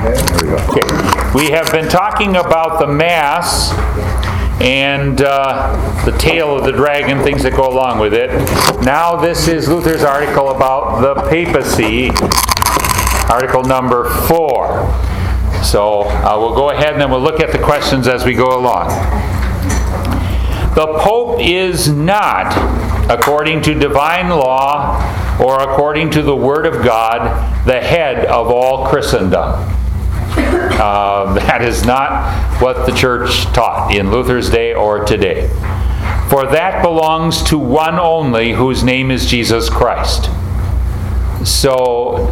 Okay. We have been talking about the Mass and the tail of the dragon, things that go along with it. Now this is Luther's article about the papacy, article number 4. So we'll go ahead and then we'll look at the questions as we go along. The Pope is not, according to divine law or according to the Word of God, the head of all Christendom. That is not what the Church taught in Luther's day or today. For that belongs to one only, whose name is Jesus Christ. So,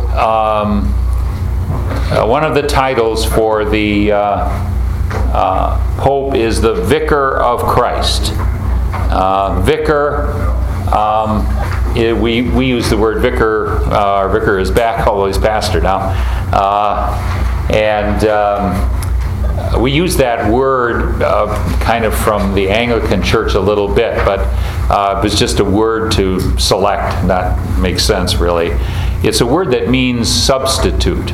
one of the titles for the Pope is the Vicar of Christ. Vicar, we use the word vicar. Our vicar is back, although he's pastor now. We use that word kind of from the Anglican Church a little bit, but it was just a word to select. That makes sense, really. It's a word that means substitute,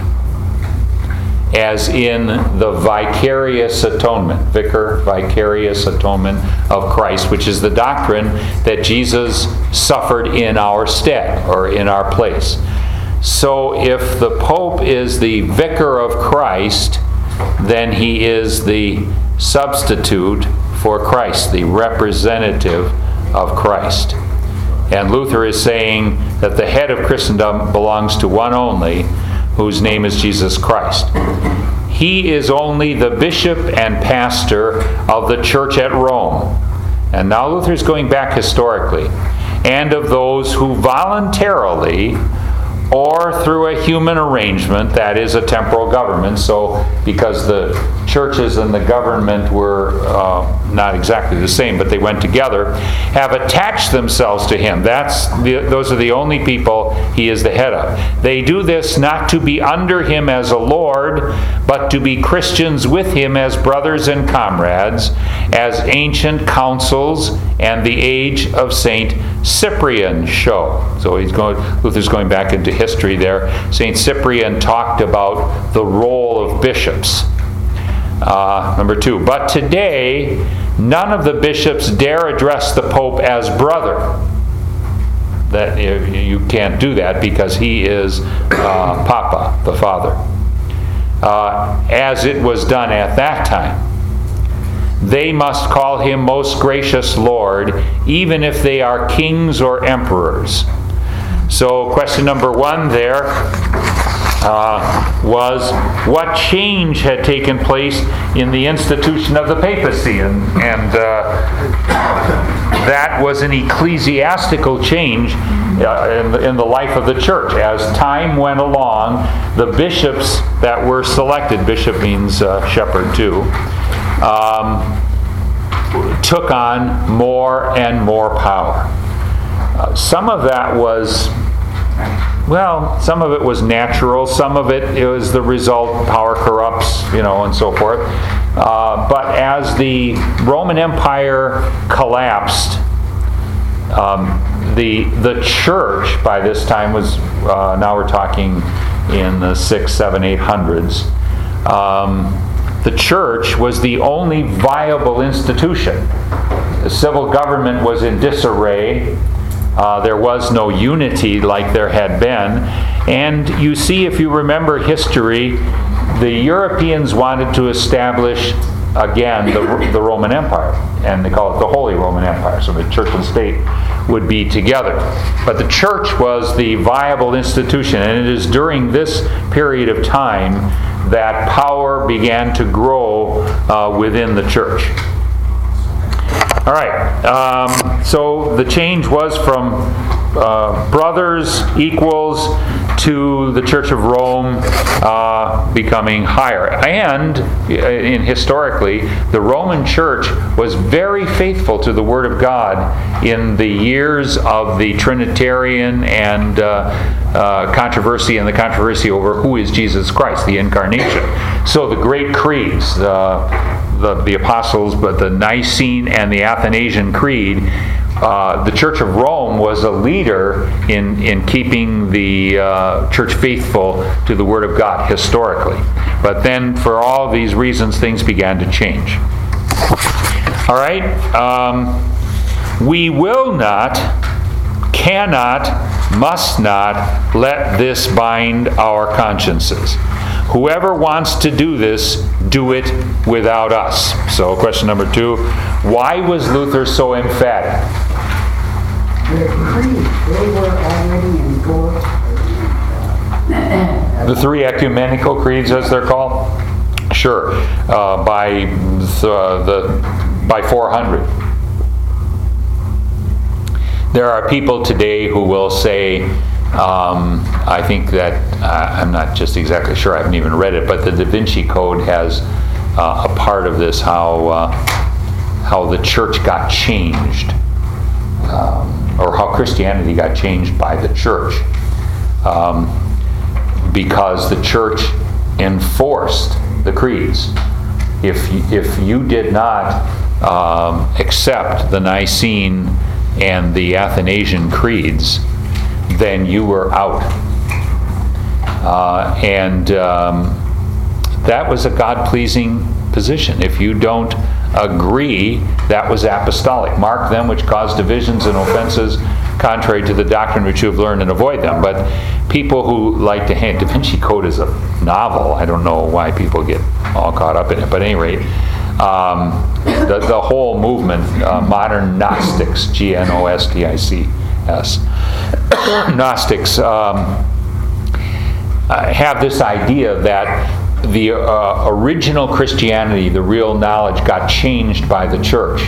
as in the vicarious atonement, vicar, vicarious atonement of Christ, which is the doctrine that Jesus suffered in our stead, or in our place. So if the Pope is the vicar of Christ, then he is the substitute for Christ, the representative of Christ. And Luther is saying that the head of Christendom belongs to one only, whose name is Jesus Christ. He is only the bishop and pastor of the church at Rome. And now Luther is going back historically. And of those who voluntarily or through a human arrangement, that is a temporal government. So because the churches and the government were not exactly the same, but they went together, have attached themselves to him. Those are the only people he is the head of. They do this not to be under him as a lord, but to be Christians with him as brothers and comrades, as ancient councils and the age of Saint Cyprian show. So Luther's going back into history there. Saint Cyprian talked about the role of bishops. Number 2, but today none of the bishops dare address the Pope as brother. That you can't do that because he is Papa, the Father, as it was done at that time. They must call him most gracious Lord, even if they are kings or emperors. So question number 1 there was what change had taken place in the institution of the papacy, and that was an ecclesiastical change in the life of the church. As time went along, the bishops that were selected, bishop means shepherd too, took on more and more power. Some of that was, some of it was natural. Some of it was the result, power corrupts, and so forth. But as the Roman Empire collapsed, the church by this time was, now we're talking in the 600s, 700s, 800s, the church was the only viable institution. The civil government was in disarray. There was no unity like there had been. And you see, if you remember history, the Europeans wanted to establish, again, the Roman Empire. And they call it the Holy Roman Empire. So the church and state would be together. But the church was the viable institution. And it is during this period of time that power began to grow within the church. All right, so the change was from brothers, equals, to the Church of Rome becoming higher. And historically, the Roman Church was very faithful to the Word of God in the years of the Trinitarian and controversy, and the controversy over who is Jesus Christ, the Incarnation. So the great creeds, the Apostles, but the Nicene and the Athanasian Creed the Church of Rome was a leader in keeping the church faithful to the Word of God historically. But then, for all of these reasons, things began to change. All right? We will not, cannot, must not let this bind our consciences. Whoever wants to do this, do it without us. So question number 2, why was Luther so emphatic? The creeds, they were already in force. The 3 ecumenical creeds, as they're called? Sure. By 400. There are people today who will say, I think that, I'm not just exactly sure, I haven't even read it, but the Da Vinci Code has a part of this, how the church got changed, or how Christianity got changed by the church, because the church enforced the creeds. If you did not accept the Nicene and the Athanasian creeds, then you were out. That was a God-pleasing position. If you don't agree, that was apostolic. Mark them which cause divisions and offenses contrary to the doctrine which you have learned, and avoid them. But people who like to Da Vinci Code is a novel. I don't know why people get all caught up in it. But at any rate, the whole movement, modern Gnostics, Gnostics, Gnostics have this idea that the original Christianity, the real knowledge, got changed by the church,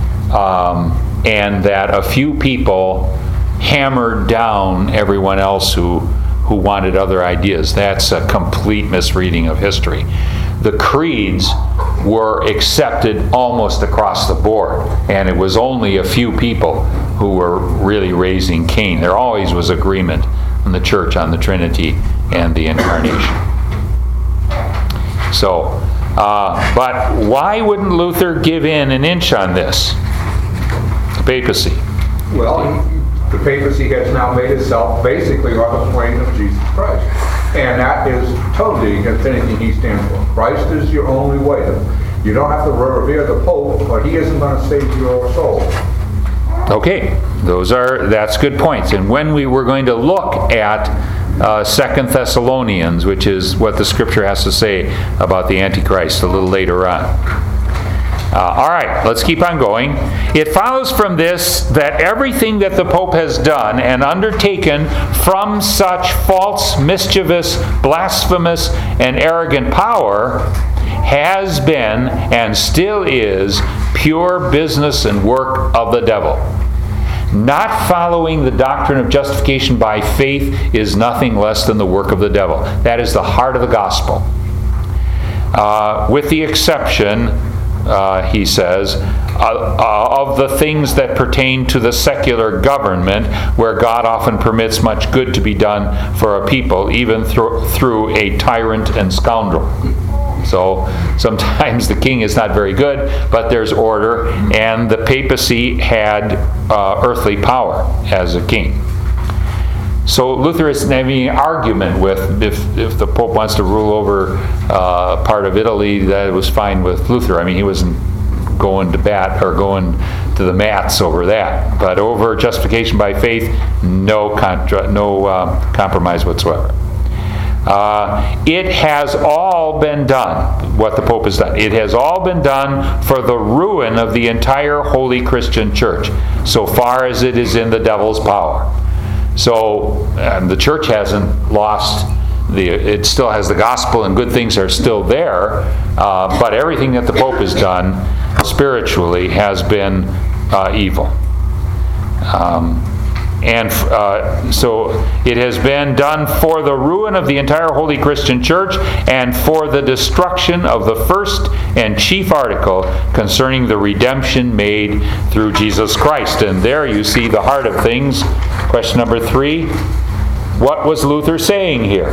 and that a few people hammered down everyone else who wanted other ideas. That's a complete misreading of history. The creeds were accepted almost across the board, and it was only a few people who were really raising Cain. There always was agreement in the church on the Trinity and the Incarnation. So, but why wouldn't Luther give in an inch on this? The papacy. Well, the papacy has now made itself basically on the plane of Jesus Christ. And that is totally against anything he stands for. Christ is your only way. You don't have to revere the Pope, but he isn't going to save your soul. Okay, that's good points. And when we were going to look at 2 Thessalonians, which is what the Scripture has to say about the Antichrist a little later on. All right, let's keep on going. It follows from this that everything that the Pope has done and undertaken from such false, mischievous, blasphemous, and arrogant power has been and still is pure business and work of the devil. Not following the doctrine of justification by faith is nothing less than the work of the devil. That is the heart of the gospel. With the exception, he says, of the things that pertain to the secular government, where God often permits much good to be done for a people, even through a tyrant and scoundrel. So sometimes the king is not very good, but there's order, and the papacy had earthly power as a king. So Luther is having an argument with, if the Pope wants to rule over part of Italy, that was fine with Luther. I mean, he wasn't going to bat or going to the mats over that. But over justification by faith, no compromise whatsoever. It has all been done, what the Pope has done. It has all been done for the ruin of the entire Holy Christian Church, so far as it is in the devil's power. So the church hasn't lost, it still has the gospel and good things are still there, but everything that the Pope has done spiritually has been evil. So it has been done for the ruin of the entire Holy Christian Church and for the destruction of the first and chief article concerning the redemption made through Jesus Christ. And there you see the heart of things. Question number 3. What was Luther saying here?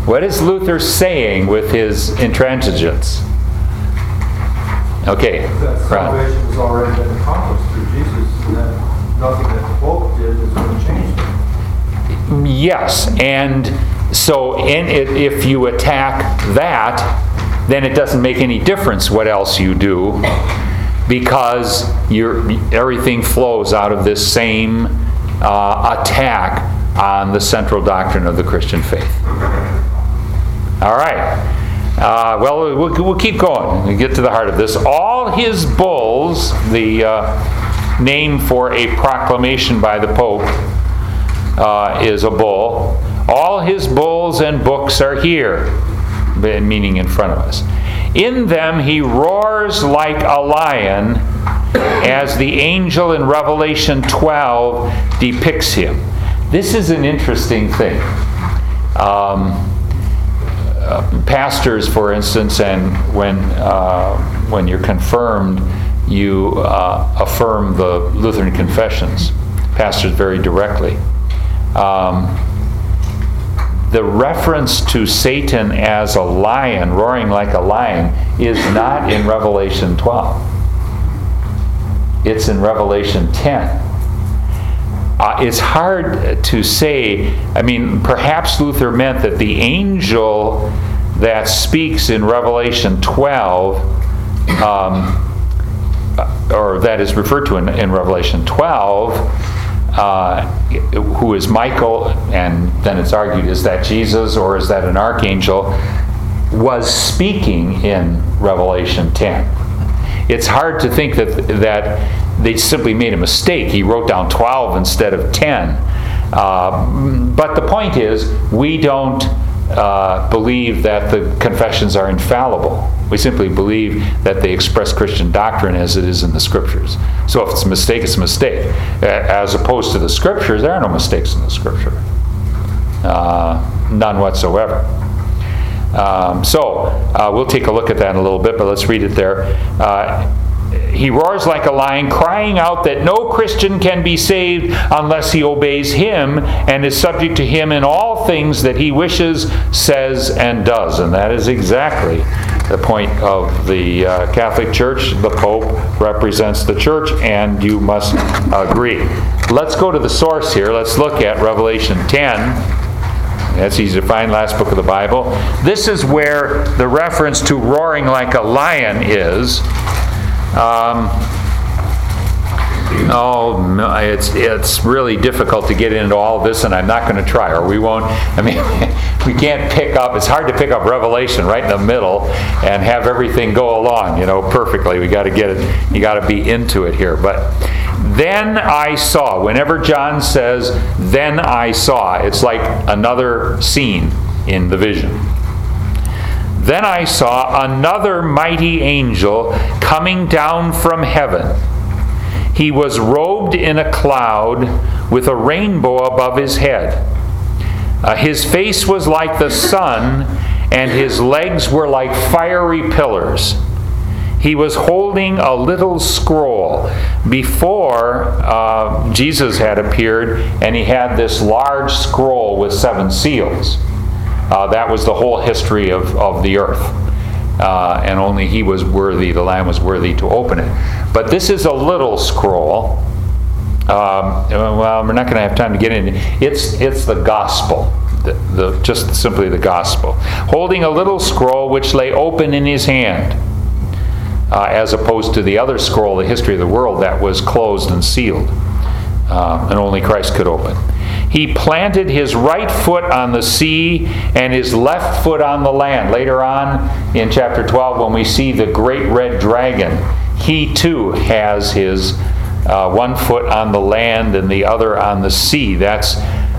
What is Luther saying with his intransigence? Okay, That Ron. salvation has already been accomplished through Jesus, and that nothing that the Pope did is going to change it. Yes, and so if you attack that, then it doesn't make any difference what else you do, because everything flows out of this same attack on the central doctrine of the Christian faith. All right. Well, we'll keep going. We'll get to the heart of this. All his bulls, the name for a proclamation by the Pope, is a bull. All his bulls and books are here, meaning in front of us. In them he roars like a lion, as the angel in Revelation 12 depicts him. This is an interesting thing. Pastors, for instance, and when you're confirmed, you affirm the Lutheran confessions. Pastors very directly. The reference to Satan as a lion, roaring like a lion, is not in Revelation 12. It's in Revelation 10. It's hard to say. I mean, perhaps Luther meant that the angel that speaks in Revelation 12, or that is referred to in Revelation 12, who is Michael, and then it's argued, is that Jesus or is that an archangel, was speaking in Revelation 10. It's hard to think that they simply made a mistake. He wrote down 12 instead of 10. But the point is, we don't believe that the confessions are infallible. We simply believe that they express Christian doctrine as it is in the Scriptures. So if it's a mistake, it's a mistake. As opposed to the Scriptures, there are no mistakes in the Scripture. None whatsoever. So we'll take a look at that in a little bit, but let's read it there. He roars like a lion, crying out that no Christian can be saved unless he obeys him and is subject to him in all things that he wishes, says, and does. And that is exactly the point of the Catholic Church. The Pope represents the Church, and you must agree. Let's go to the source here. Let's look at Revelation 10. That's easy to find, last book of the Bible. This is where the reference to roaring like a lion is. It's really difficult to get into all of this, and I'm not going to try, or we won't. I mean, we can't pick up. It's hard to pick up Revelation right in the middle and have everything go along, perfectly. We got to get it. You got to be into it here. But then I saw. Whenever John says "then I saw," it's like another scene in the vision. Then I saw another mighty angel coming down from heaven. He was robed in a cloud with a rainbow above his head. His face was like the sun, and his legs were like fiery pillars. He was holding a little scroll. Before, Jesus had appeared, and he had this large scroll with 7 seals. That was the whole history of the earth. And only he was worthy, the Lamb was worthy to open it. But this is a little scroll. Well, we're not going to have time to get into it. It's the gospel. Just simply the gospel. Holding a little scroll which lay open in his hand. As opposed to the other scroll, the history of the world, that was closed and sealed. And only Christ could open. He planted his right foot on the sea and his left foot on the land. Later on in chapter 12, when we see the great red dragon, he too has his one foot on the land and the other on the sea. That's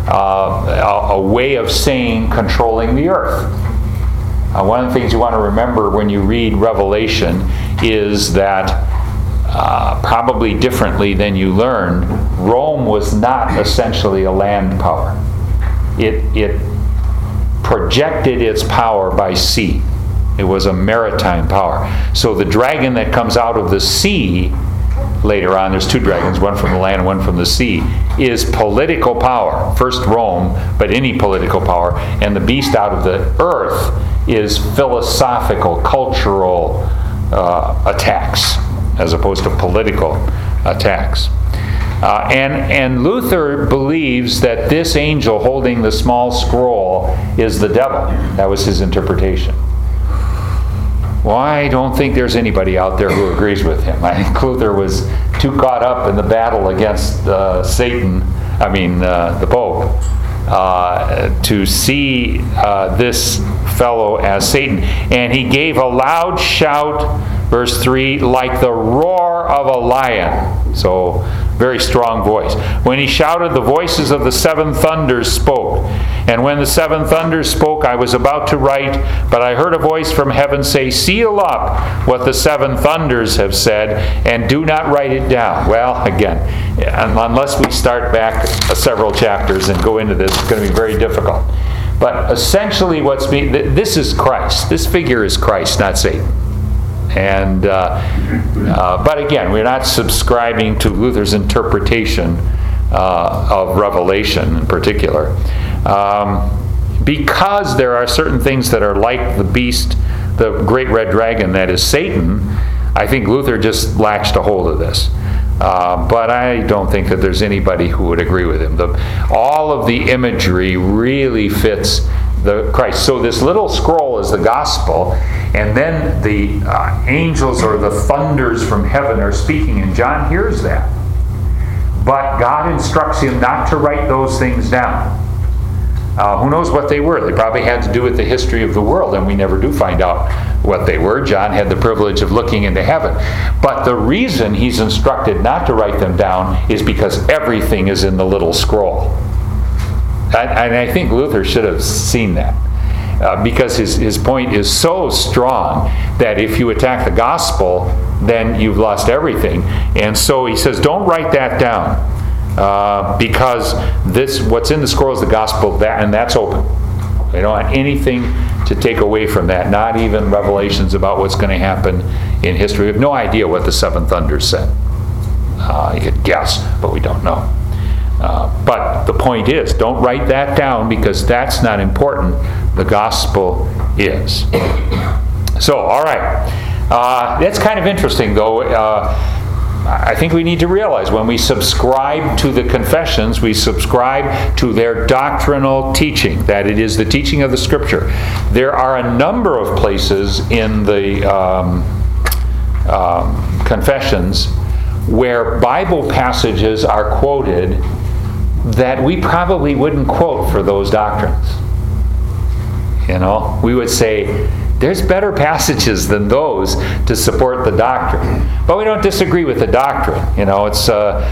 a way of saying controlling the earth. One of the things you want to remember when you read Revelation is that probably differently than you learned, Rome was not essentially a land power. It projected its power by sea. It was a maritime power. So the dragon that comes out of the sea later on, there's 2 dragons, one from the land and one from the sea. is political power. First Rome, but any political power. And the beast out of the earth is philosophical, cultural attacks, as opposed to political attacks. And Luther believes that this angel holding the small scroll is the devil. That was his interpretation. Well, I don't think there's anybody out there who agrees with him. I think Luther was too caught up in the battle against Satan, the Pope, to see this fellow as Satan. And he gave a loud shout, verse 3, like the roar of a lion. So, very strong voice. When he shouted, the voices of the seven thunders spoke. And when the seven thunders spoke, I was about to write, but I heard a voice from heaven say, seal up what the seven thunders have said, and do not write it down. Well, again, unless we start back several chapters and go into this, it's going to be very difficult. But essentially this is Christ. This figure is Christ, not Satan. And but again, we're not subscribing to Luther's interpretation of Revelation in particular, because there are certain things that are like the beast, the great red dragon that is Satan. I think Luther just latched a hold of this. But I don't think that there's anybody who would agree with him. All of the imagery really fits the Christ. So this little scroll is the gospel, and then the angels or the thunders from heaven are speaking, and John hears that. But God instructs him not to write those things down. Who knows what they were? They probably had to do with the history of the world, and we never do find out what they were. John had the privilege of looking into heaven. But the reason he's instructed not to write them down is because everything is in the little scroll. And I think Luther should have seen that. Because his point is so strong that if you attack the gospel, then you've lost everything. And so he says, don't write that down. Because what's in the scroll is the gospel, and that's open. They don't want anything to take away from that, not even revelations about what's going to happen in history. We have no idea what the seven thunders said. You could guess, but we don't know. But the point is, don't write that down, because that's not important. The gospel is. So, all right. That's kind of interesting, though. I think we need to realize when we subscribe to the confessions, we subscribe to their doctrinal teaching, that it is the teaching of the Scripture. There are a number of places in the confessions where Bible passages are quoted that we probably wouldn't quote for those doctrines. You know, we would say, there's better passages than those to support the doctrine. But we don't disagree with the doctrine. You know, it's,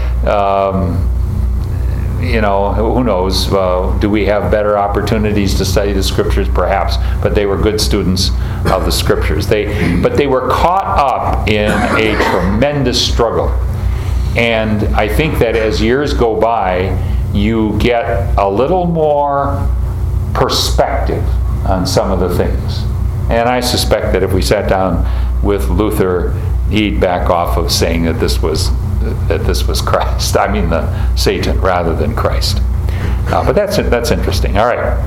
who knows? Do we have better opportunities to study the Scriptures? Perhaps. But they were good students of the Scriptures. But they were caught up in a tremendous struggle. And I think that as years go by, you get a little more perspective on some of the things. And I suspect that if we sat down with Luther, he'd back off of saying that this was Christ. The Satan rather than Christ. But that's interesting. All right.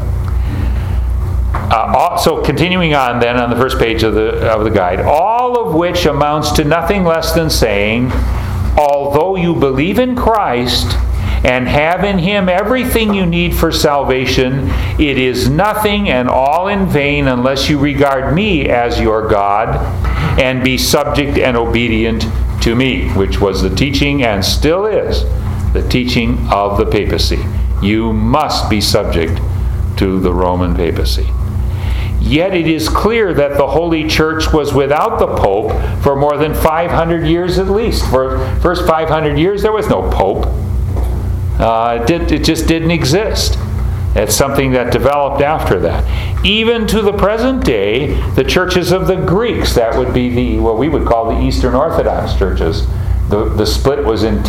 So continuing on then on the first page of the guide, all of which amounts to nothing less than saying, although you believe in Christ and have in Him everything you need for salvation, it is nothing and all in vain unless you regard me as your God and be subject and obedient to me, which was the teaching and still is the teaching of the papacy. You must be subject to the Roman papacy. Yet it is clear that the Holy Church was without the Pope for more than 500 years at least. For the first 500 years, there was no Pope. It just didn't exist. It's something that developed after that. Even to the present day, the churches of the Greeks, that would be what we would call the Eastern Orthodox churches. The split was in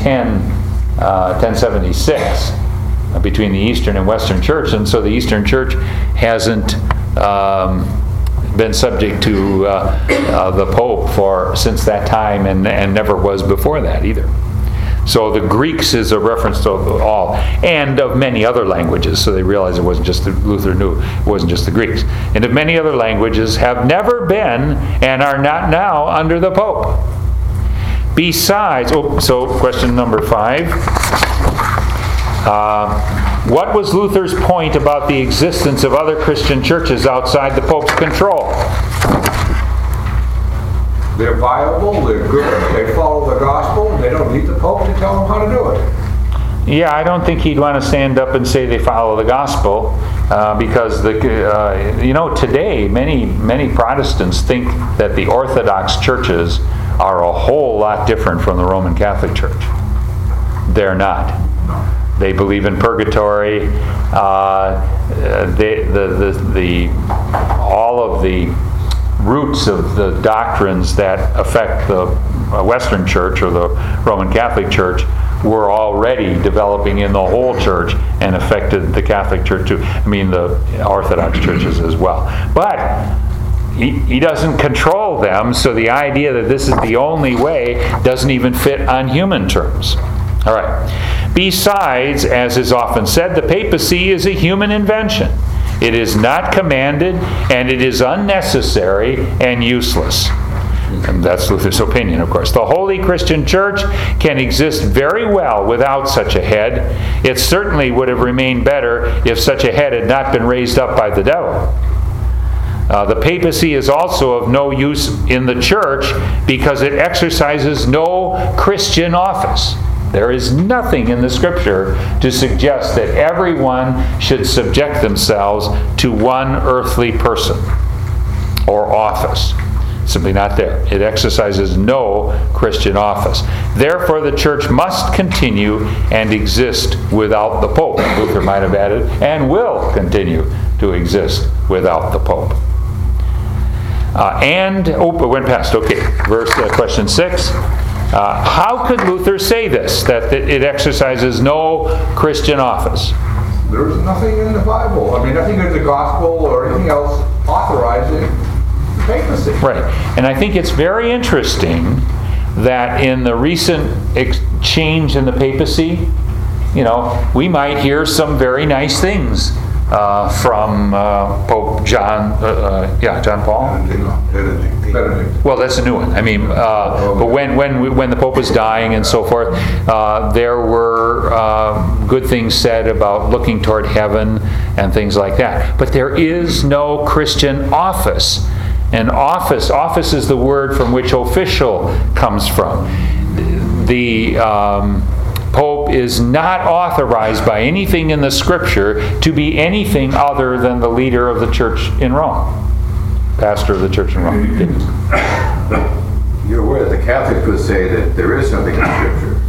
1076 between the Eastern and Western Church, and so the Eastern Church hasn't been subject to the Pope since that time, and never was before that either. So the Greeks is a reference to all, and of many other languages. So they realized it wasn't just Luther knew it wasn't just the Greeks. And of many other languages have never been and are not now under the Pope. Besides, so question number 5. What was Luther's point about the existence of other Christian churches outside the Pope's control? They're viable, they're good, they follow the gospel, and they don't need the Pope to tell them how to do it. Yeah, I don't think he'd want to stand up and say they follow the gospel, because today many Protestants think that the Orthodox churches are a whole lot different from the Roman Catholic Church. They're not. They believe in purgatory. All of the roots of the doctrines that affect the Western Church or the Roman Catholic Church were already developing in the whole church and affected the Catholic Church too. I mean, the Orthodox churches as well. But he doesn't control them, so the idea that this is the only way doesn't even fit on human terms. All right. Besides, as is often said, the papacy is a human invention. It is not commanded, and it is unnecessary and useless. And that's Luther's opinion, of course. The Holy Christian Church can exist very well without such a head. It certainly would have remained better if such a head had not been raised up by the devil. The papacy is also of no use in the church because it exercises no Christian office. There is nothing in the Scripture to suggest that everyone should subject themselves to one earthly person or office. Simply not there. It exercises no Christian office. Therefore, the church must continue and exist without the Pope. Luther might have added, and will continue to exist without the Pope. It went past. Okay, question 6. How could Luther say this, that it exercises no Christian office? There's nothing in the Bible. I mean, nothing in the gospel or anything else authorizing the papacy. Right. And I think it's very interesting that in the recent change in the papacy, we might hear some very nice things from Pope John Paul? Benedict. Well, that's a new one. I mean, but when the Pope was dying and so forth, there were good things said about looking toward heaven and things like that. But there is no Christian office. And office is the word from which official comes from. The Pope is not authorized by anything in the Scripture to be anything other than the leader of the church in Rome. Pastor of the church in Rome. You're aware that the Catholics would say that there is something in Scripture.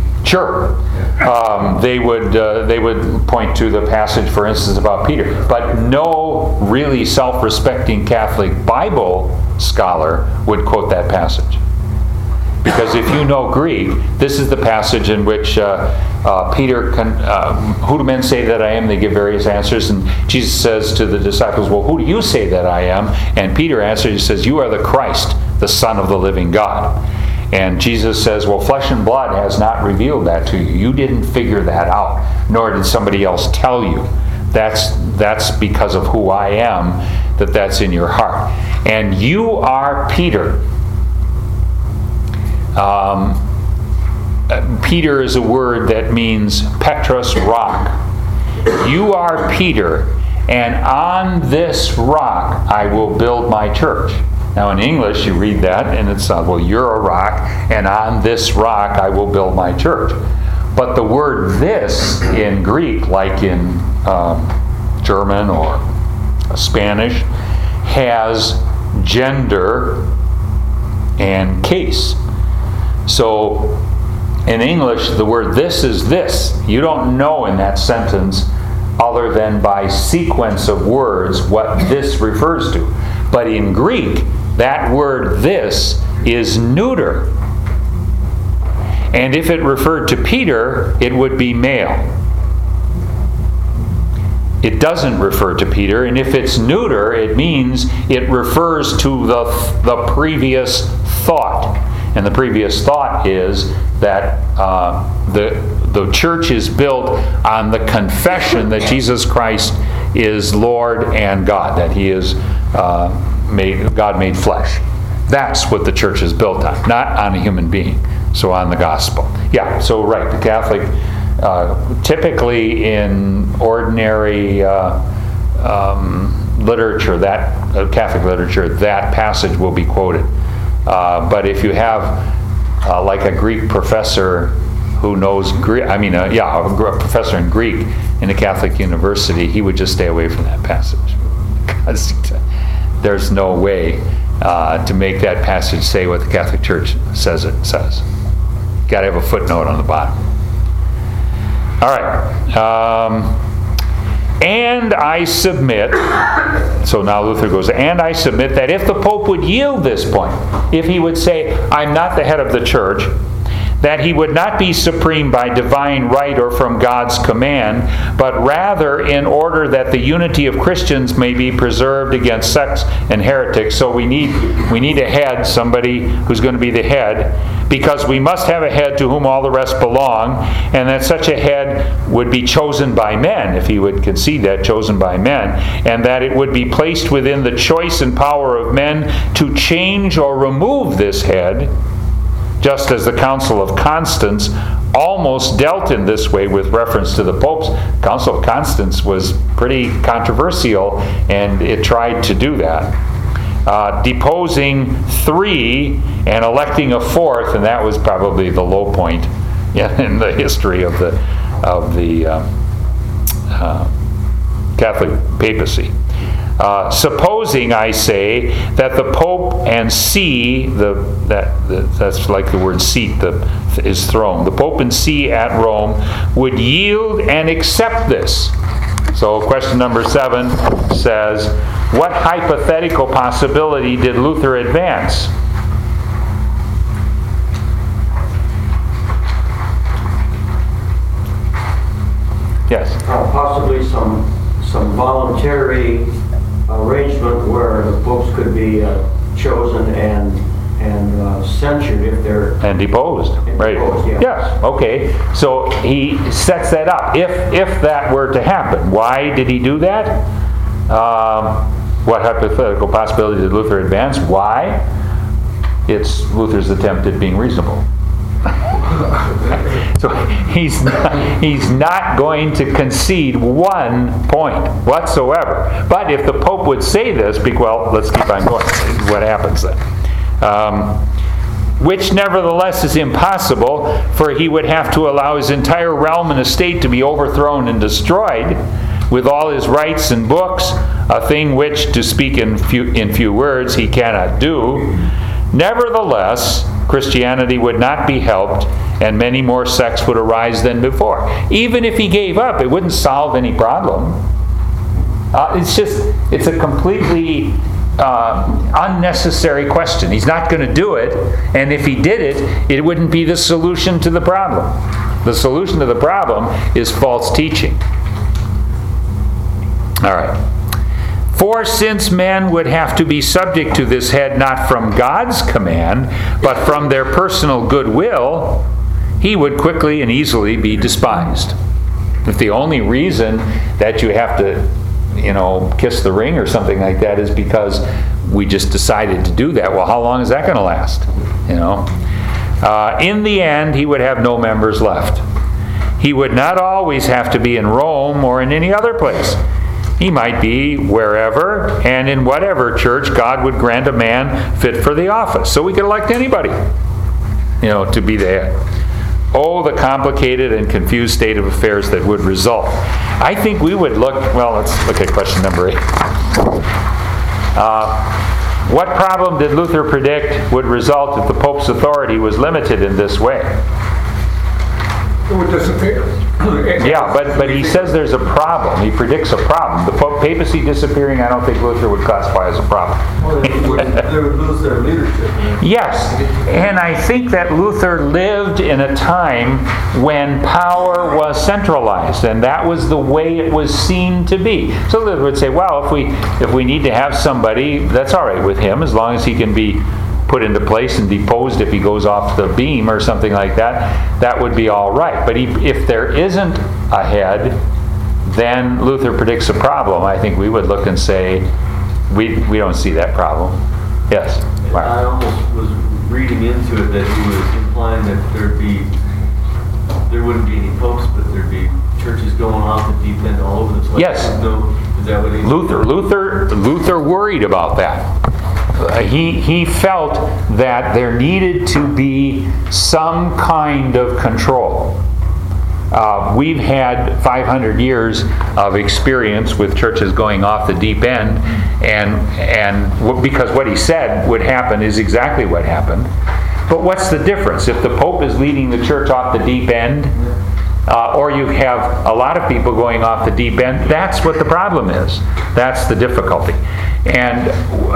Sure. They would point to the passage, for instance, about Peter. But no really self-respecting Catholic Bible scholar would quote that passage. Because if you know Greek, this is the passage in which Peter, who do men say that I am? They give various answers. And Jesus says to the disciples, well, who do you say that I am? And Peter answers, he says, you are the Christ, the Son of the living God. And Jesus says, well, flesh and blood has not revealed that to you. You didn't figure that out, nor did somebody else tell you. That's because of who I am, that's in your heart. And you are Peter. Peter is a word that means Petros, rock. You are Peter, and on this rock I will build my church. Now in English you read that and it's, well, you're a rock, and on this rock I will build my church. But the word this in Greek, like in German or Spanish, has gender and case. So in English, the word this is this. You don't know in that sentence, other than by sequence of words, what this refers to. But in Greek, that word this is neuter. And if it referred to Peter, it would be male. It doesn't refer to Peter, and if it's neuter, it means it refers to the previous thought. And the previous thought is that the church is built on the confession that Jesus Christ is Lord and God, that He is God made flesh. That's what the church is built on, not on a human being. So on the gospel. Yeah, so right, the Catholic, typically in ordinary literature, Catholic literature, that passage will be quoted. But if you have like a Greek professor who knows Greek, a professor in Greek in a Catholic university, he would just stay away from that passage. Because there's no way to make that passage say what the Catholic Church says it says. Got to have a footnote on the bottom. All right. And I submit, so now Luther goes, and I submit that if the Pope would yield this point, if he would say, I'm not the head of the church, that he would not be supreme by divine right or from God's command, but rather in order that the unity of Christians may be preserved against sects and heretics. So we need a head, somebody who's going to be the head, because we must have a head to whom all the rest belong, and that such a head would be chosen by men, if he would concede that, chosen by men, and that it would be placed within the choice and power of men to change or remove this head, just as the Council of Constance almost dealt in this way with reference to the popes. Council of Constance was pretty controversial, and it tried to do that. Deposing 3 and electing a 4th, and that was probably the low point in the history of the Catholic papacy. Supposing, I say, that the Pope and See, that's like the word seat, is throne. The Pope and See at Rome would yield and accept this. So question number 7 says, what hypothetical possibility did Luther advance? Yes? Possibly some voluntary arrangement where the popes could be chosen and censured if they're... And deposed, right? Deposed, yeah. Yes, okay. So he sets that up. If that were to happen, why did he do that? What hypothetical possibility did Luther advance? Why? It's Luther's attempt at being reasonable. So he's not going to concede one point whatsoever. But if the Pope would say this, well, let's keep on going. What happens then? Which nevertheless is impossible, for he would have to allow his entire realm and estate to be overthrown and destroyed, with all his rights and books, a thing which, to speak in few words, he cannot do. Nevertheless, Christianity would not be helped, and many more sects would arise than before. Even if he gave up, it wouldn't solve any problem. It's a completely unnecessary question. He's not going to do it, and if he did it, it wouldn't be the solution to the problem. The solution to the problem is false teaching. All right. For since men would have to be subject to this head not from God's command, but from their personal goodwill, he would quickly and easily be despised. If the only reason that you have to, kiss the ring or something like that is because we just decided to do that, well, how long is that going to last? In the end, he would have no members left. He would not always have to be in Rome or in any other place. He might be wherever and in whatever church God would grant a man fit for the office. So we could elect anybody, to be the head. Oh, the complicated and confused state of affairs that would result. I think we would let's look at question number 8. What problem did Luther predict would result if the Pope's authority was limited in this way? It would disappear. Yeah, but he says there's a problem. He predicts a problem. The papacy disappearing, I don't think Luther would classify as a problem. Well, they would lose their leadership. Yes, and I think that Luther lived in a time when power was centralized, and that was the way it was seen to be. So Luther would say, well, if we need to have somebody, that's all right with him, as long as he can be put into place and deposed if he goes off the beam or something like that, that would be all right. But if there isn't a head, then Luther predicts a problem. I think we would look and say, we don't see that problem. Yes? I almost was reading into it that he was implying that there wouldn't be any popes, but there'd be churches going off the deep end all over the place. Yes. Is that what he Luther worried about that. He felt that there needed to be some kind of control. We've had 500 years of experience with churches going off the deep end, and because what he said would happen is exactly what happened. But what's the difference? If the Pope is leading the church off the deep end, or you have a lot of people going off the deep end, that's what the problem is. That's the difficulty. And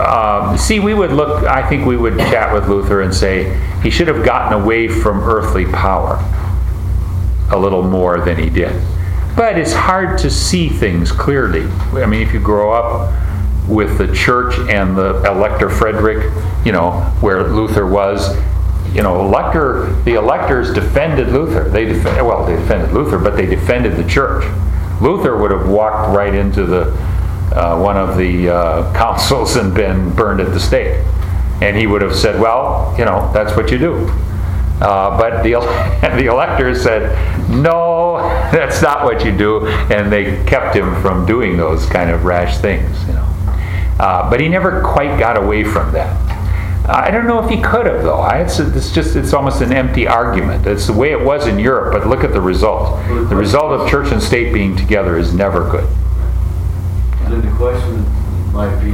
I think we would chat with Luther and say he should have gotten away from earthly power a little more than he did. But it's hard to see things clearly. I mean, if you grow up with the church and the Elector Frederick, where Luther was, the electors defended Luther. They defended Luther, but they defended the church. Luther would have walked right into one of the councils and been burned at the stake. And he would have said, well, that's what you do. But the electors said, no, that's not what you do, and they kept him from doing those kind of rash things. But he never quite got away from that. I don't know if he could have, though. It's almost an empty argument. It's the way it was in Europe, but look at the result. The result of church and state being together is never good. Then the question might be,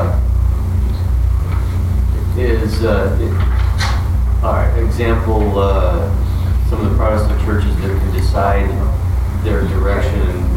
some of the Protestant churches that can decide their direction and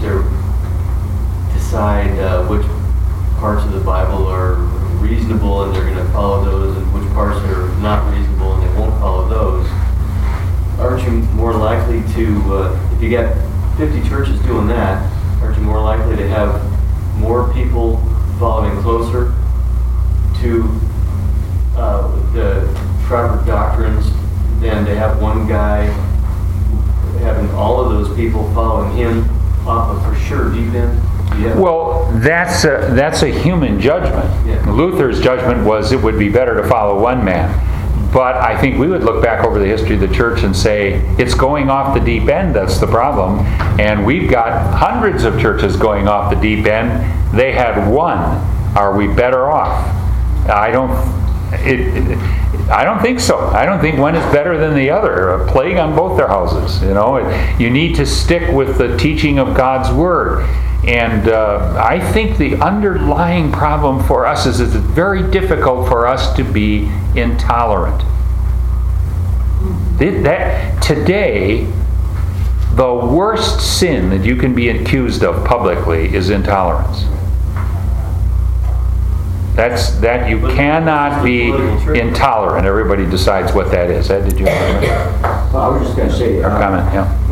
decide which parts of the Bible are reasonable and they're going to follow those, and which parts are not reasonable and they won't follow those. Aren't you more likely to, if you got 50 churches doing that, aren't you more likely to have more people following closer to the proper doctrines than to have one guy having all of those people following him off of for sure deep end? Yeah. Well, that's a human judgment. Yeah. Luther's judgment was it would be better to follow one man. But I think we would look back over the history of the church and say, it's going off the deep end that's the problem. And we've got hundreds of churches going off the deep end. They had one. Are we better off? I don't think so. I don't think one is better than the other. A plague on both their houses. You need to stick with the teaching of God's Word. And I think the underlying problem for us is it's very difficult for us to be intolerant. Today, the worst sin that you can be accused of publicly is intolerance. That you cannot be intolerant. Everybody decides what that is. Ed, did you have a comment? Well, I was just going to say... comment,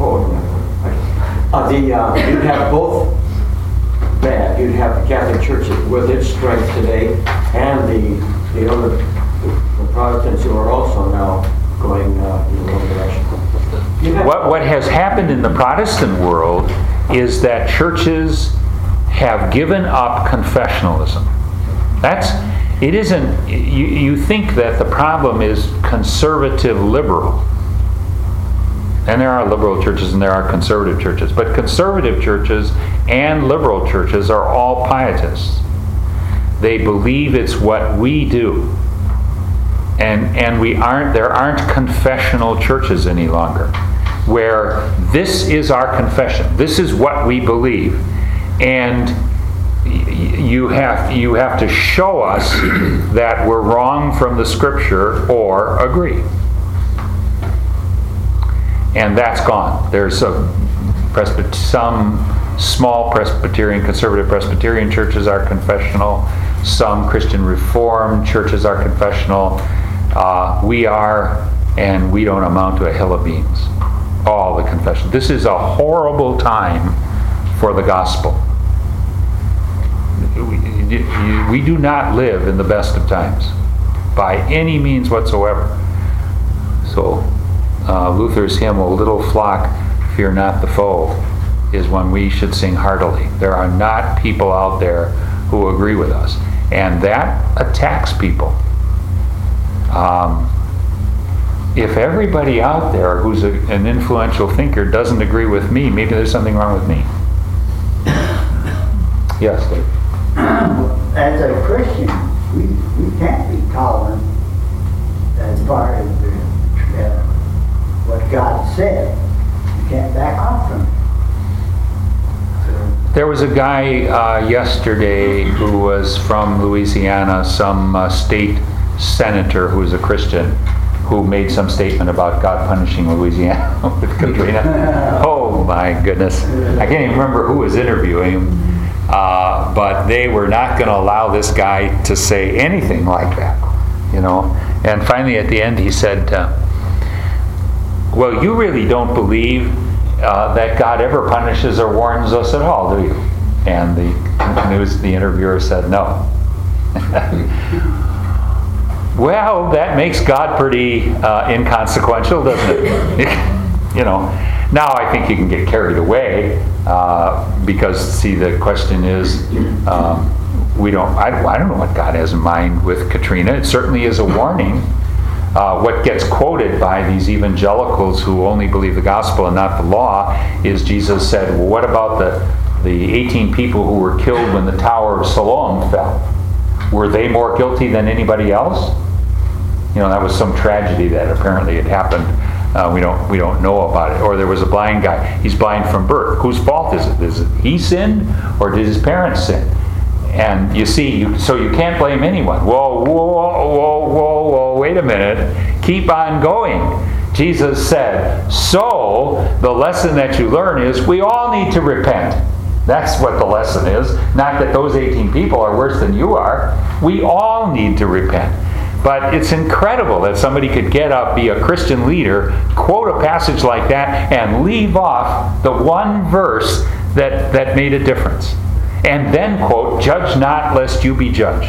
yeah. You'd have both bad. You'd have the Catholic Church with its strength today, and the Protestants who are also now going in the wrong direction. What has happened in the Protestant world is that churches have given up confessionalism. It isn't, you think that the problem is conservative liberal. And there are liberal churches and there are conservative churches. But conservative churches and liberal churches are all pietists. They believe it's what we do. And there aren't confessional churches any longer, where this is our confession. This is what we believe. And you have to show us that we're wrong from the Scripture or agree. And that's gone. There's some small Presbyterian, conservative Presbyterian churches are confessional. Some Christian Reformed churches are confessional. We are, and we don't amount to a hill of beans. All the confession. This is a horrible time for the gospel. We do not live in the best of times. by any means whatsoever. So Luther's hymn, "O little flock, fear not the fold," is one we should sing heartily. There are not people out there who agree with us. And that attacks people. If everybody out there who's an influential thinker doesn't agree with me, maybe there's something wrong with me. Yes, Dave. As a Christian, we can't be tolerant as far as what God said. You can't back off from it. There was a guy yesterday who was from Louisiana, some state senator who was a Christian, who made some statement about God punishing Louisiana with Katrina. Oh my goodness. I can't even remember who was interviewing him. But they were not going to allow this guy to say anything like that, you know. And finally at the end he said, well, you really don't believe that God ever punishes or warns us at all, do you? And the interviewer said, no. Well, that makes God pretty inconsequential, doesn't it? You know. Now I think you can get carried away because, see, the question is, I don't know what God has in mind with Katrina. It certainly is a warning. What gets quoted by these evangelicals who only believe the gospel and not the law is Jesus said, well, what about the 18 people who were killed when the Tower of Siloam fell? Were they more guilty than anybody else? You know, that was some tragedy that apparently had happened. We don't know about it. Or there was a blind guy. He's blind from birth. Whose fault is it? Is it he sinned or did his parents sin? And you see, so you can't blame anyone. Whoa, wait a minute. Keep on going. Jesus said, so the lesson that you learn is we all need to repent. That's what the lesson is. Not that those 18 people are worse than you are. We all need to repent. But it's incredible that somebody could get up, be a Christian leader, quote a passage like that, and leave off the one verse that made a difference. And then quote, judge not lest you be judged.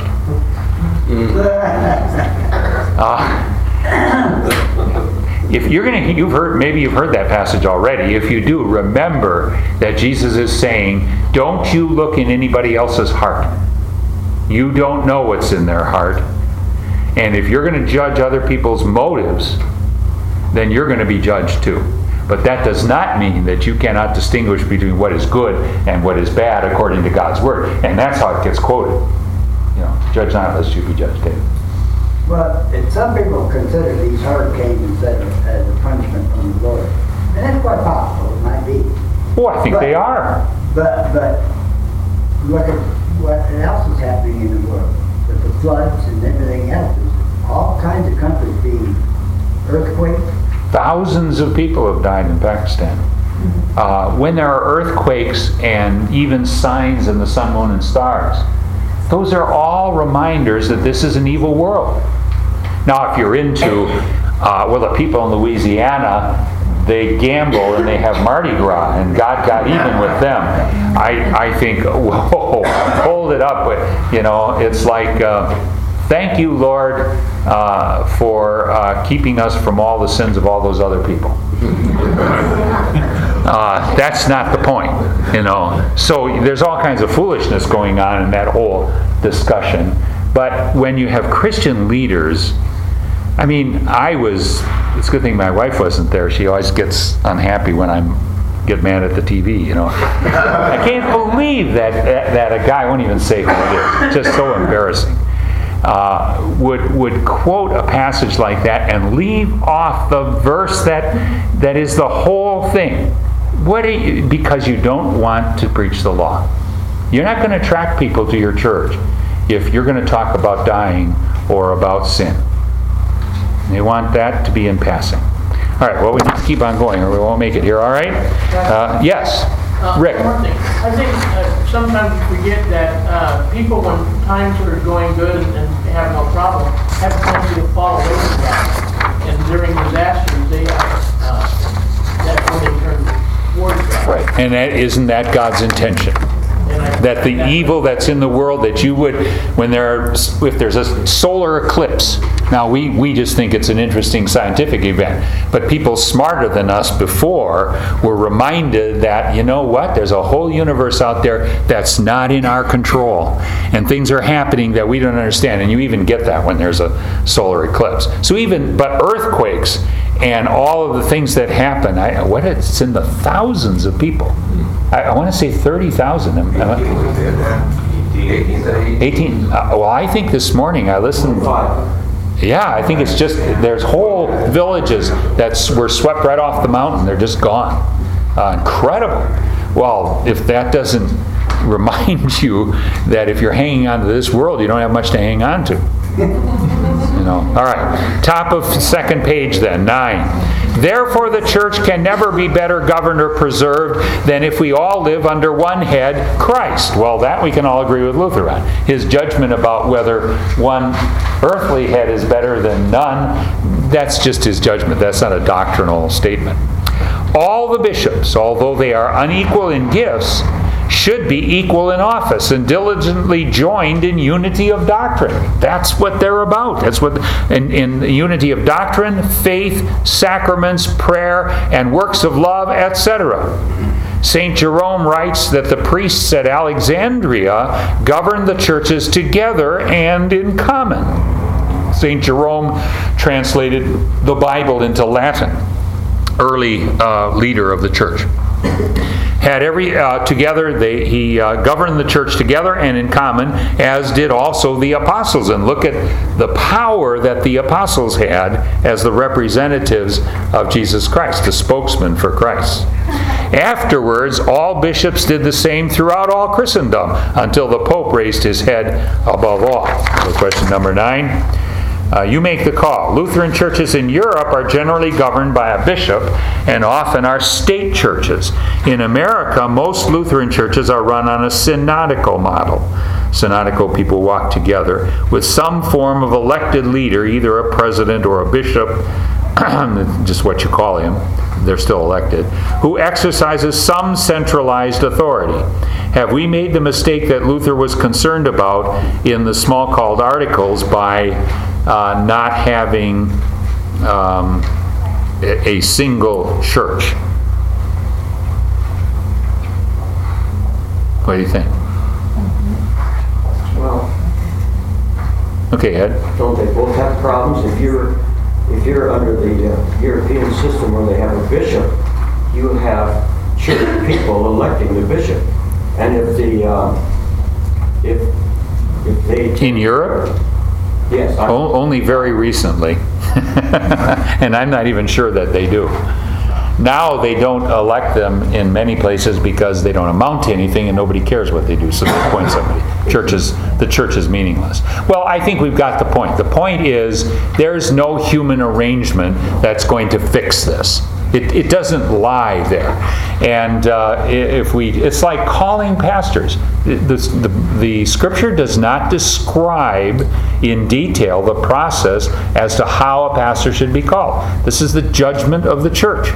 If you're maybe you've heard that passage already. If you do, remember that Jesus is saying, don't you look in anybody else's heart. You don't know what's in their heart. And if you're going to judge other people's motives, then you're going to be judged too. But that does not mean that you cannot distinguish between what is good and what is bad according to God's word. And that's how it gets quoted. You know, judge not lest you be judged, David. Well, some people consider these hurricanes as a punishment from the Lord. And that's quite possible. It might be. Oh, I think they are. But look at what else is happening in the world. With the floods and everything else. There's all kinds of countries being earthquakes. Thousands of people have died in Pakistan. When there are earthquakes and even signs in the sun, moon, and stars, those are all reminders that this is an evil world. Now, if you're into, the people in Louisiana, they gamble and they have Mardi Gras, and God got even with them. I think, whoa, hold it up. It's like, thank you, Lord, for keeping us from all the sins of all those other people. That's not the point, So there's all kinds of foolishness going on in that whole discussion. But when you have Christian leaders, it's a good thing my wife wasn't there. She always gets unhappy when I get mad at the TV, I can't believe that a guy, I won't even say who it is, just so embarrassing, would quote a passage like that and leave off the verse that is the whole thing. Because you don't want to preach the law. You're not going to attract people to your church if you're going to talk about dying or about sin. They want that to be in passing. All right, well, we need to keep on going or we won't make it here, all right? Yes, Rick. One thing. I think sometimes we forget that people, when times are going good and have no problem, have a tendency to fall away from God. And during disasters, that's when they turn towards God. Right, and isn't that God's intention? And I that the evil that's in the world, that you would, if there's a solar eclipse, now we just think it's an interesting scientific event, but people smarter than us before were reminded that, you know what, there's a whole universe out there that's not in our control, and things are happening that we don't understand, and you even get that when there's a solar eclipse. But earthquakes and all of the things that happen, it's in the thousands of people. I want to say 30,000. 18. Well, I think this morning I listened. Yeah, I think it's just, there's whole villages that were swept right off the mountain. They're just gone. Incredible. Well, if that doesn't remind you that if you're hanging on to this world, you don't have much to hang on to. All right, top of second page then, 9. Therefore the church can never be better governed or preserved than if we all live under one head, Christ. Well, that we can all agree with Luther on. His judgment about whether one earthly head is better than none, that's just his judgment. That's not a doctrinal statement. All the bishops, although they are unequal in gifts, should be equal in office and diligently joined in unity of doctrine. That's what they're about. That's what in unity of doctrine, faith, sacraments, prayer, and works of love, etc. St. Jerome writes that the priests at Alexandria governed the churches together and in common. St. Jerome translated the Bible into Latin, early leader of the church. Had he governed the church together and in common, as did also the apostles. And look at the power that the apostles had as the representatives of Jesus Christ, the spokesman for Christ. Afterwards, all bishops did the same throughout all Christendom until the Pope raised his head above all. So question number 9. You make the call. Lutheran churches in Europe are generally governed by a bishop and often are state churches. In America, most Lutheran churches are run on a synodical model. Synodical people walk together with some form of elected leader, either a president or a bishop, just what you call him, they're still elected, who exercises some centralized authority. Have we made the mistake that Luther was concerned about in the Smalcald Articles by not having a single church? What do you think? Well, okay, Ed. don't they both have problems? If you're under the European system where they have a bishop, you have church people electing the bishop, and if they In Europe? yes, Only very recently. And I'm not even sure that they do. Now they don't elect them in many places because they don't amount to anything and nobody cares what they do, so they appoint somebody. The church is meaningless. Well, I think we've got the point. The point is there's no human arrangement that's going to fix this. It doesn't lie there. And it's like calling pastors. The Scripture does not describe in detail the process as to how a pastor should be called. This is the judgment of the church.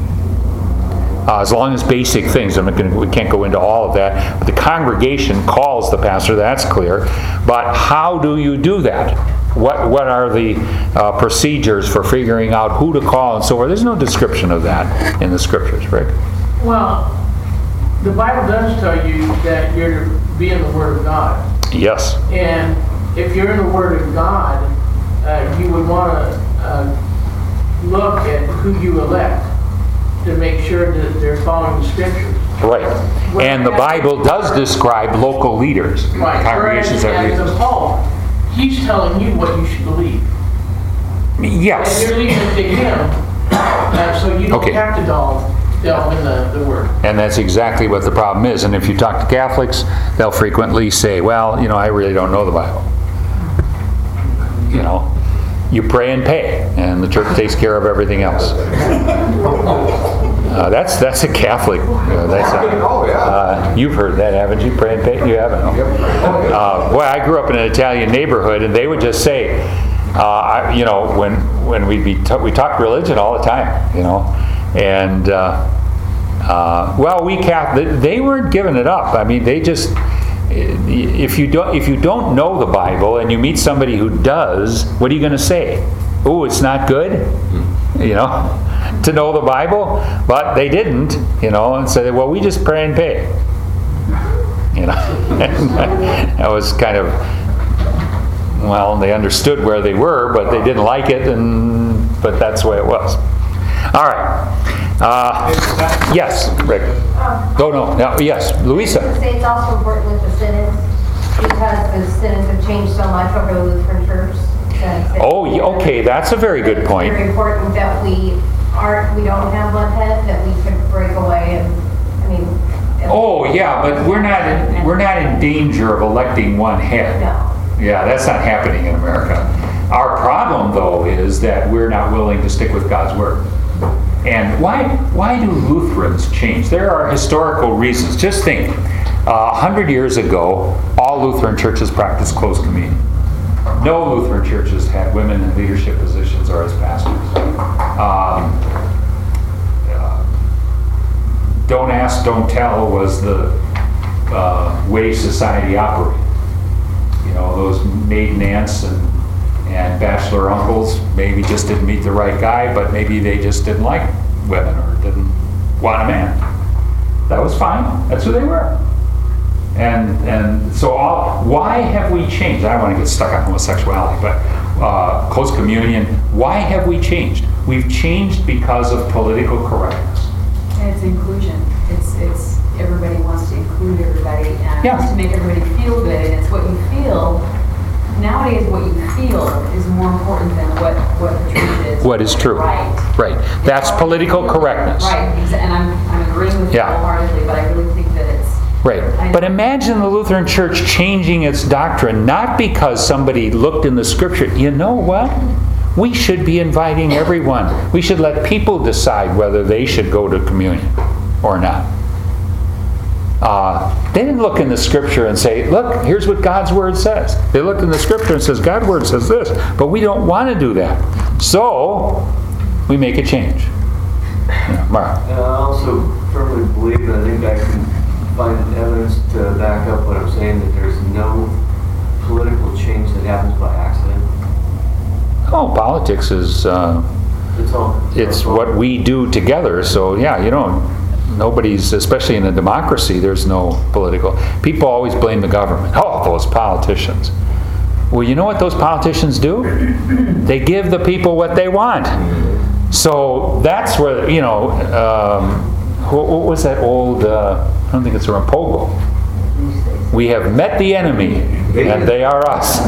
As long as basic things, we can't go into all of that, but the congregation calls the pastor, that's clear. But how do you do that? What are the procedures for figuring out who to call and so forth? There's no description of that in the Scriptures, Rick. Well, the Bible does tell you that you're to be in the Word of God. Yes. And if you're in the Word of God, you would want to look at who you elect to make sure that they're following the Scriptures. Right. And the Bible does describe local leaders. Right. Congregations that Whereas leaders. Paul, he's telling you what you should believe. Yes. And you're leaving it to him, so you don't Okay. have to delve in the Word. And that's exactly what the problem is. And if you talk to Catholics, they'll frequently say, well, I really don't know the Bible. You pray and pay, and the church takes care of everything else. That's a Catholic. You've heard that, haven't you? Pray and pay? You haven't. No? Boy, I grew up in an Italian neighborhood, and they would just say, when we talk religion all the time, and Well, they weren't giving it up. I mean, they just, if you don't know the Bible and you meet somebody who does, what are you going to say? Oh, it's not good, to know the Bible, but they didn't, and said, well, we just pray and pay. That was kind of, well, they understood where they were, but they didn't like it, but that's the way it was. All right. Yes, Rick. No, yes, Louisa. I say it's also important with the synods, because the synods have changed so much over the Lutheran Church. Oh, okay, that's a very good point. It's very important that we don't have one head, that we could break away and, Oh, yeah, but we're not in danger of electing one head. No. Yeah, that's not happening in America. Our problem, though, is that we're not willing to stick with God's Word. And why do Lutherans change? There are historical reasons. Just think, 100 years ago, all Lutheran churches practiced closed communion. No Lutheran churches had women in leadership positions or as pastors. Don't ask, don't tell was the way society operated. Those maiden aunts and bachelor uncles maybe just didn't meet the right guy, but maybe they just didn't like women or didn't want a man. That was fine. That's who they were. And so why have we changed? I don't want to get stuck on homosexuality, but close communion, why have we changed? We've changed because of political correctness. And it's inclusion. It's everybody wants to include everybody and Yeah. wants to make everybody feel good, and it's what you feel. Nowadays, what you feel is more important than what the truth is. What is true. Right. That's political correctness. Right, and I'm agreeing with you wholeheartedly, but I really think that it's... Right. But imagine the Lutheran Church changing its doctrine, not because somebody looked in the Scripture. You know what? We should be inviting everyone. We should let people decide whether they should go to communion or not. They didn't look in the Scripture and say, look, here's what God's Word says. They looked in the Scripture and says, God's Word says this, but we don't want to do that. So, we make a change. Mark. I also firmly believe, and I think I can find evidence to back up what I'm saying, that there's no political change that happens by accident. Oh, politics is, it's what we do together. So, nobody's, especially in a democracy, there's no political. People always blame the government. Oh, those politicians. Well, you know what those politicians do? They give the people what they want. So that's where, what was that old, I don't think it's a Rampogo. We have met the enemy, and they are us.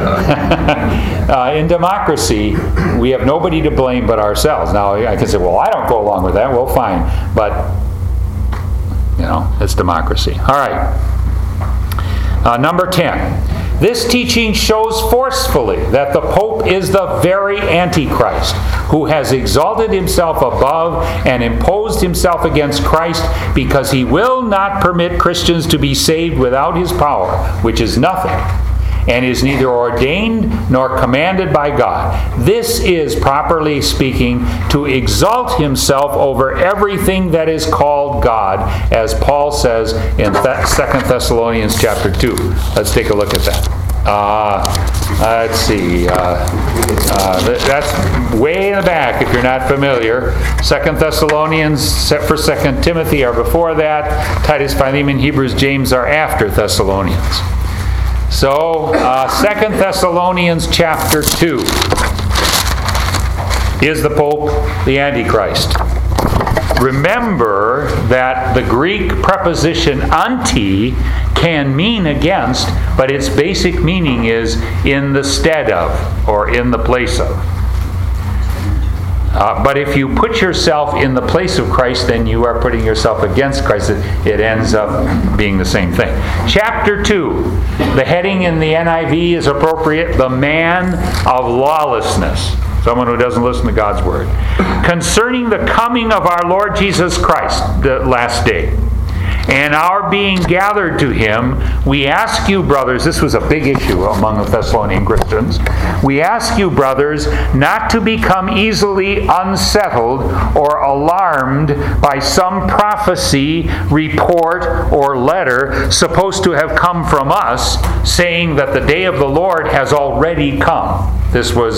In democracy, we have nobody to blame but ourselves. Now, I can say, well, I don't go along with that. Well, fine. But, it's democracy. All right. Number 10. This teaching shows forcefully that the Pope is the very Antichrist, who has exalted himself above and imposed himself against Christ because he will not permit Christians to be saved without his power, which is nothing, and is neither ordained nor commanded by God. This is, properly speaking, to exalt himself over everything that is called God, as Paul says in 2 Thessalonians chapter 2. Let's take a look at that. Let's see. That's way in the back if you're not familiar. 2 Thessalonians, for 2 Timothy are before that. Titus, Philemon, Hebrews, James are after Thessalonians. So, 2 Thessalonians chapter 2. Is the Pope the Antichrist? Remember that the Greek preposition anti can mean against, but its basic meaning is in the stead of, or in the place of. But if you put yourself in the place of Christ, then you are putting yourself against Christ. It ends up being the same thing. Chapter 2, the heading in the NIV is appropriate, the man of lawlessness. Someone who doesn't listen to God's Word. Concerning the coming of our Lord Jesus Christ, the last day. and our being gathered to him, we ask you, brothers," this was a big issue among the Thessalonian Christians, "we ask you, brothers, not to become easily unsettled or alarmed by some prophecy, report, or letter supposed to have come from us, saying that the day of the Lord has already come." This was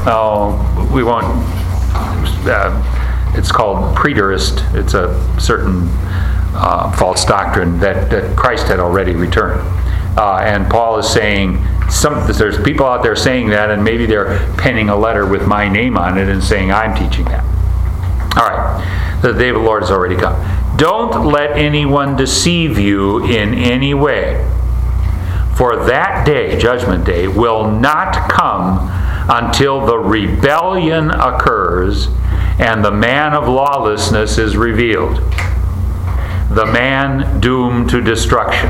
it's called preterist. It's a certain false doctrine that Christ had already returned. And Paul is saying, there's people out there saying that, and maybe they're penning a letter with my name on it and saying I'm teaching that. All right, the day of the Lord has already come. "Don't let anyone deceive you in any way. For that day, Judgment Day, will not come until the rebellion occurs and the man of lawlessness is revealed, the man doomed to destruction."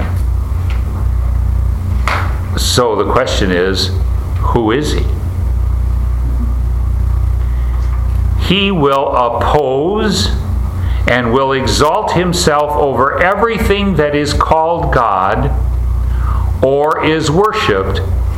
So the question is, who is he? "He will oppose and will exalt himself over everything that is called God or is worshipped,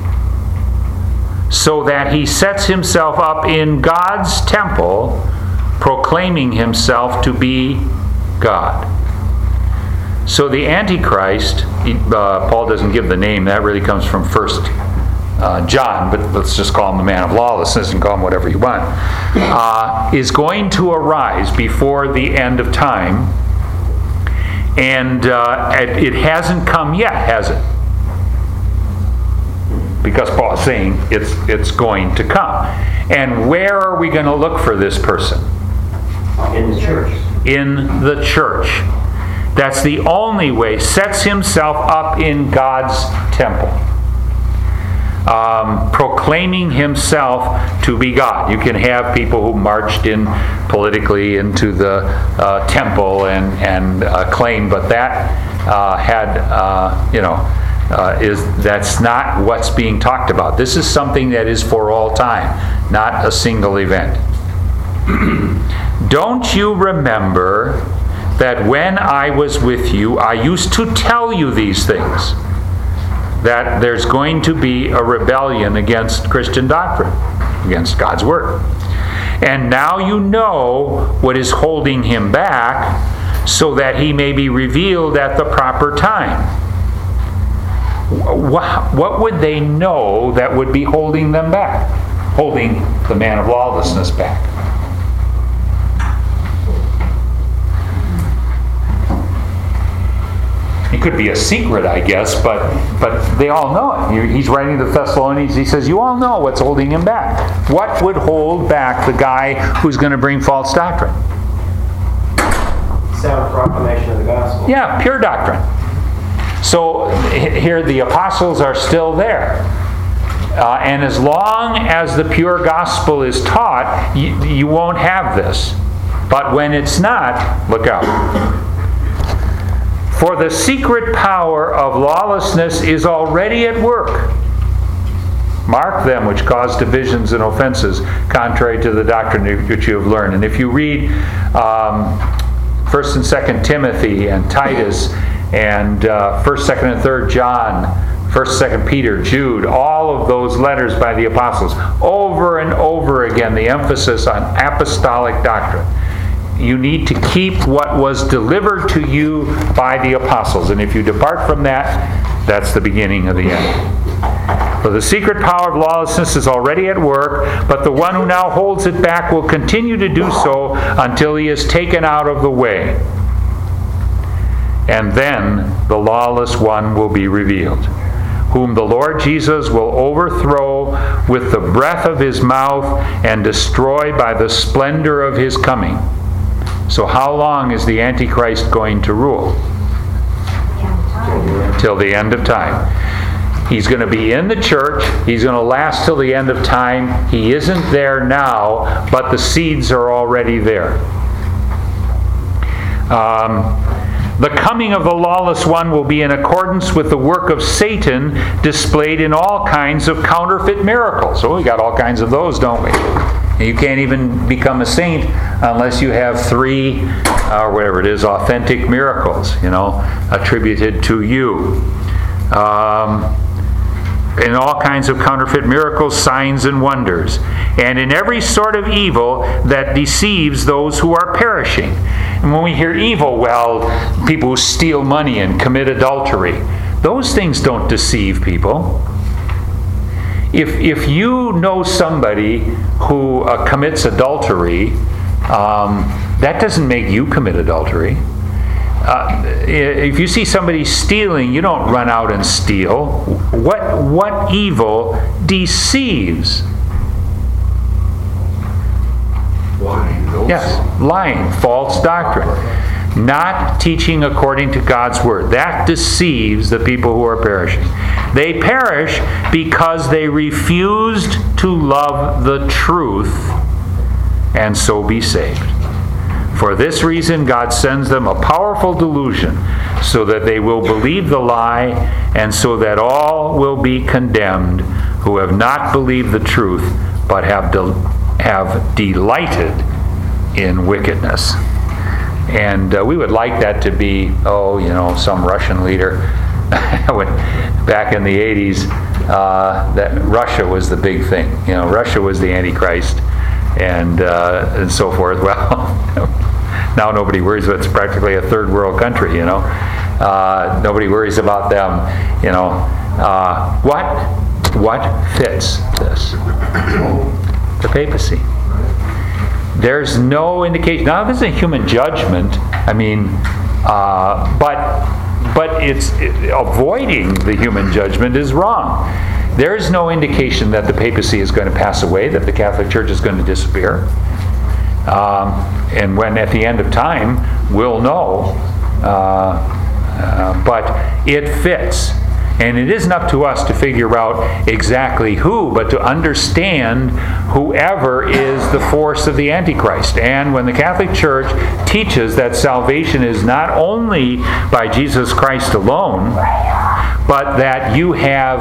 so that he sets himself up in God's temple, proclaiming himself to be God." So the Antichrist, Paul doesn't give the name, that really comes from 1 John, but let's just call him the man of lawlessness and call him whatever you want, is going to arise before the end of time, and it hasn't come yet, has it? Because Paul is saying it's going to come. And where are we going to look for this person? In the church. In the church. That's the only way. Sets himself up in God's temple. Proclaiming himself to be God. You can have people who marched in politically into the temple and claim, but that that's not what's being talked about. This is something that is for all time, not a single event. "Don't you remember that when I was with you, I used to tell you these things, that there's going to be a rebellion against Christian doctrine, against God's Word. And now you know what is holding him back, so that he may be revealed at the proper time." What would they know that would be holding them back? Holding the man of lawlessness back? It could be a secret, I guess, but they all know it. He's writing to the Thessalonians. He says, you all know what's holding him back. What would hold back the guy who's going to bring false doctrine? Sound proclamation of the gospel. Yeah, pure doctrine. So here the apostles are still there. And as long as the pure gospel is taught, you won't have this. But when it's not, look out. "For the secret power of lawlessness is already at work. Mark them which cause divisions and offenses, contrary to the doctrine which you have learned." And if you read 1 and 2 Timothy and Titus and 1, 2, and 3 John, 1, 2 Peter, Jude, all of those letters by the apostles, over and over again the emphasis on apostolic doctrine. You need to keep what was delivered to you by the apostles. And if you depart from that, that's the beginning of the end. "For the secret power of lawlessness is already at work, but the one who now holds it back will continue to do so until he is taken out of the way. And then the lawless one will be revealed, whom the Lord Jesus will overthrow with the breath of his mouth and destroy by the splendor of his coming." So how long is the Antichrist going to rule? Till the end of time. He's going to be in the church. He's going to last till the end of time. He isn't there now, but the seeds are already there. The coming of the lawless one will be in accordance with the work of Satan displayed in all kinds of counterfeit miracles. So we got all kinds of those, don't we? You can't even become a saint unless you have 3, or whatever it is, authentic miracles, attributed to you. In all kinds of counterfeit miracles, signs, and wonders, and in every sort of evil that deceives those who are perishing. And when we hear evil, well, people who steal money and commit adultery, those things don't deceive people. If you know somebody who commits adultery, that doesn't make you commit adultery. If you see somebody stealing, you don't run out and steal. What evil deceives? Lying. Yes, lying, false doctrine. Not teaching according to God's word. That deceives the people who are perishing. They perish because they refused to love the truth and so be saved. For this reason, God sends them a powerful delusion so that they will believe the lie, and so that all will be condemned who have not believed the truth but have delighted in wickedness. And we would like that to be, some Russian leader. Back in the 80s, that Russia was the big thing. Russia was the Antichrist, and so forth. Well, now nobody worries about it. It's practically a third world country, Nobody worries about them, What fits this? The papacy. There's no indication. Now, this is a human judgment. But avoiding the human judgment is wrong. There is no indication that the papacy is going to pass away, that the Catholic Church is going to disappear. And when at the end of time, we'll know. But it fits. And it isn't up to us to figure out exactly who, but to understand whoever is the force of the Antichrist. And when the Catholic Church teaches that salvation is not only by Jesus Christ alone, but that you have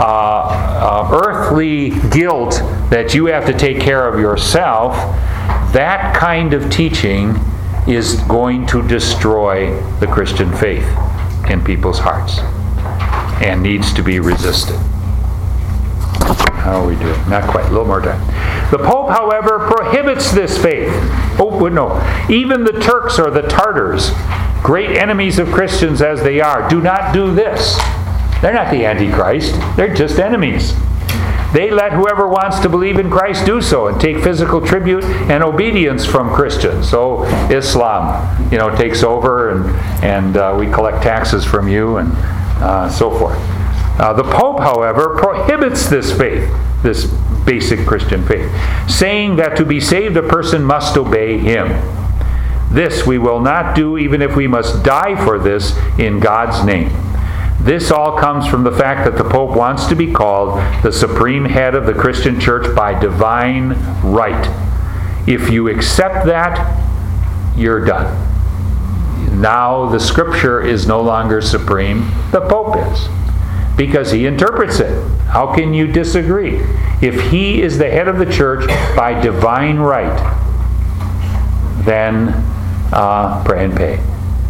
earthly guilt that you have to take care of yourself, that kind of teaching is going to destroy the Christian faith in people's hearts and needs to be resisted. How are we doing? Not quite. A little more time. The Pope, however, prohibits this faith. Even the Turks or the Tartars, great enemies of Christians as they are, do not do this. They're not the Antichrist. They're just enemies. They let whoever wants to believe in Christ do so and take physical tribute and obedience from Christians. So Islam, takes over and we collect taxes from you and so forth. The Pope, however, prohibits this faith, this basic Christian faith, saying that to be saved a person must obey him. This we will not do even if we must die for this in God's name. This all comes from the fact that the Pope wants to be called the supreme head of the Christian Church by divine right. If you accept that, you're done. Now the Scripture is no longer supreme, the Pope is, because he interprets it. How can you disagree? If he is the head of the Church by divine right, then pray and pay.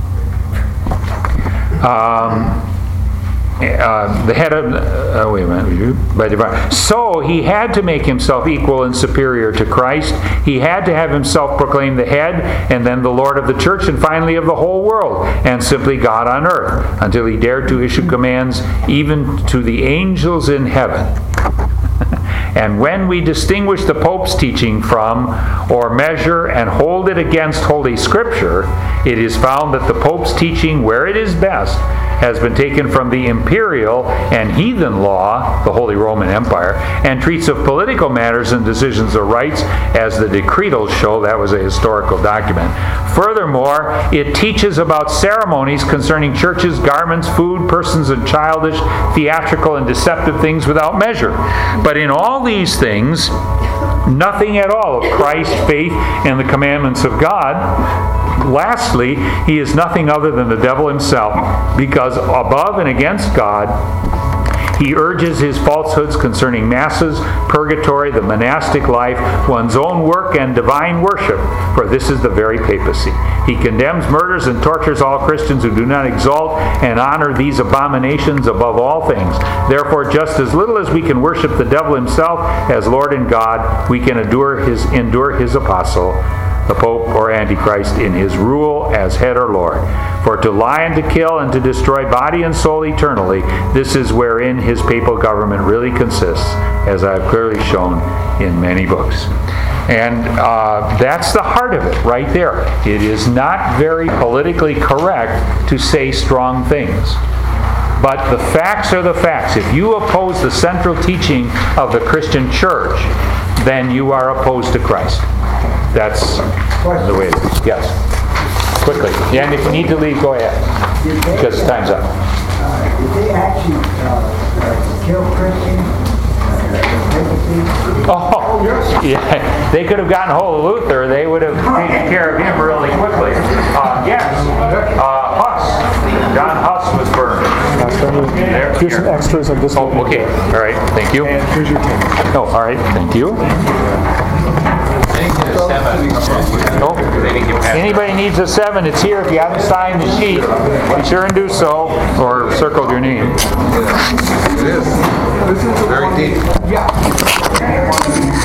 The head of by divine. So he had to make himself equal and superior to Christ. He had to have himself proclaim the head, and then the Lord of the church, and finally of the whole world, and simply God on earth, until he dared to issue commands even to the angels in heaven. And when we distinguish the Pope's teaching from, or measure and hold it against Holy Scripture, it is found that the Pope's teaching, where it is best, has been taken from the imperial and heathen law, the Holy Roman Empire, and treats of political matters and decisions of rights, as the decretals show. That was a historical document. Furthermore, it teaches about ceremonies concerning churches, garments, food, persons, and childish, theatrical, and deceptive things without measure. But in all these things, nothing at all of Christ, faith, and the commandments of God. Lastly, he is nothing other than the devil himself, because above and against God, He urges his falsehoods concerning masses, purgatory, the monastic life, one's own work, and divine worship, for this is the very papacy. He condemns, murders, and tortures all Christians who do not exalt and honor these abominations above all things. Therefore, just as little as we can worship the devil himself as Lord and God, we can endure his apostle, the Pope or Antichrist, in his rule as head or Lord. For to lie and to kill and to destroy body and soul eternally, this is wherein his papal government really consists, as I have clearly shown in many books. And that's the heart of it right there. It is not very politically correct to say strong things. But the facts are the facts. If you oppose the central teaching of the Christian church, then you are opposed to Christ. That's the way it is. Yes. Quickly. Yeah, and if you need to leave, go ahead. Because time's up. Did they actually kill Christians? Oh, yeah. They could have gotten hold of Luther. They would have taken care of him really quickly. Yes. Huss. John Huss was burned. Here's some extras of this one. Oh, okay. All right. Thank you. And here's your tape. Oh, all right. Thank you. Oh, anybody needs a 7, it's here. If you haven't signed the sheet, be sure and do so, or circled your name. It is. Very deep.